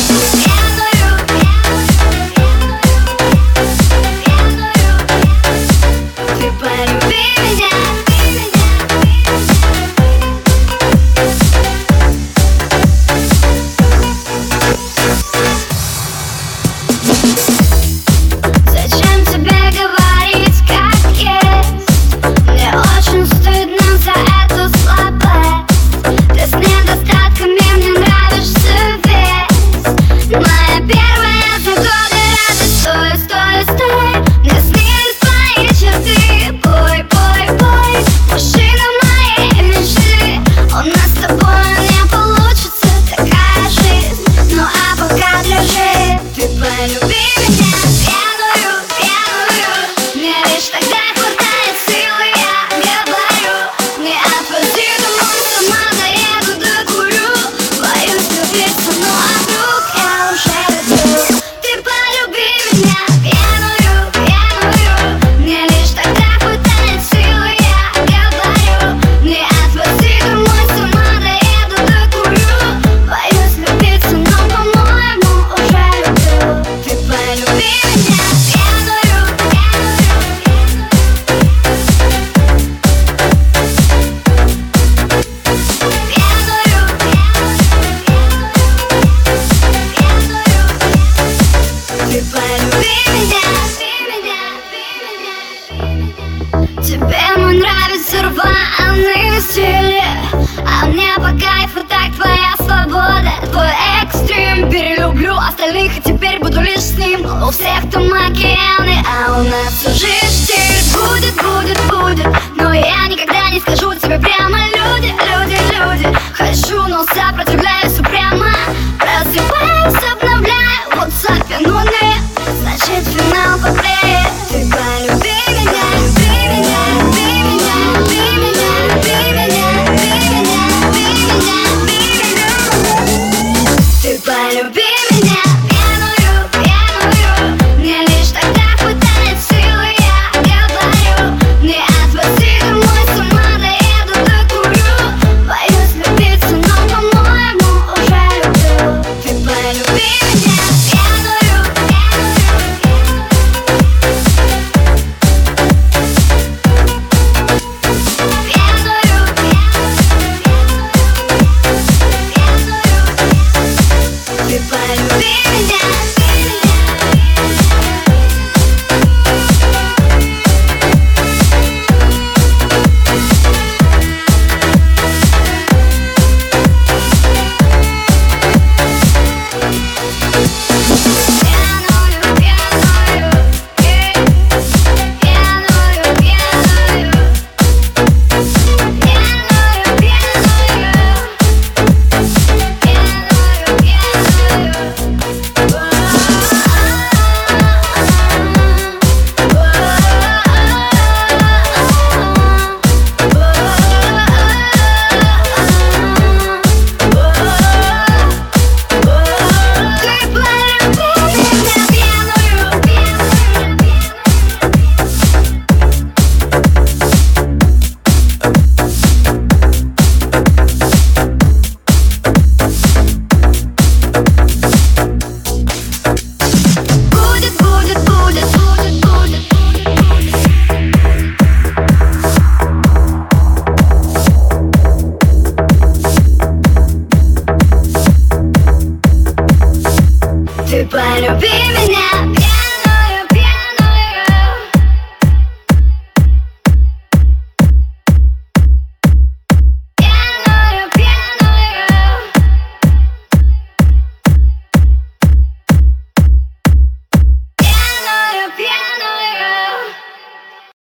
Тебе мой нравится рваный стиль, а мне по кайфу так твоя свобода. Твой экстрим перелюблю остальных, и теперь буду лишь с ним. У всех там океаны, а у нас уже стиль. Будет, но я никогда не скажу тебе прямо. Люди, хочу, но сопротивляюсь упрямо. Просыпаюсь, обновляю в WhatsApp, ну нет, значит финал поплеет. Ты полюби меня, ты полюби меня, пьяную, мне лишь тогда хватает силы, я говорю. Не отвози домой, с ума доеду, докурю. Боюсь влюбиться, но, по-моему, уже люблю. Ты полюби меня, пьяную, ты полюби меня. Ты полюби меня.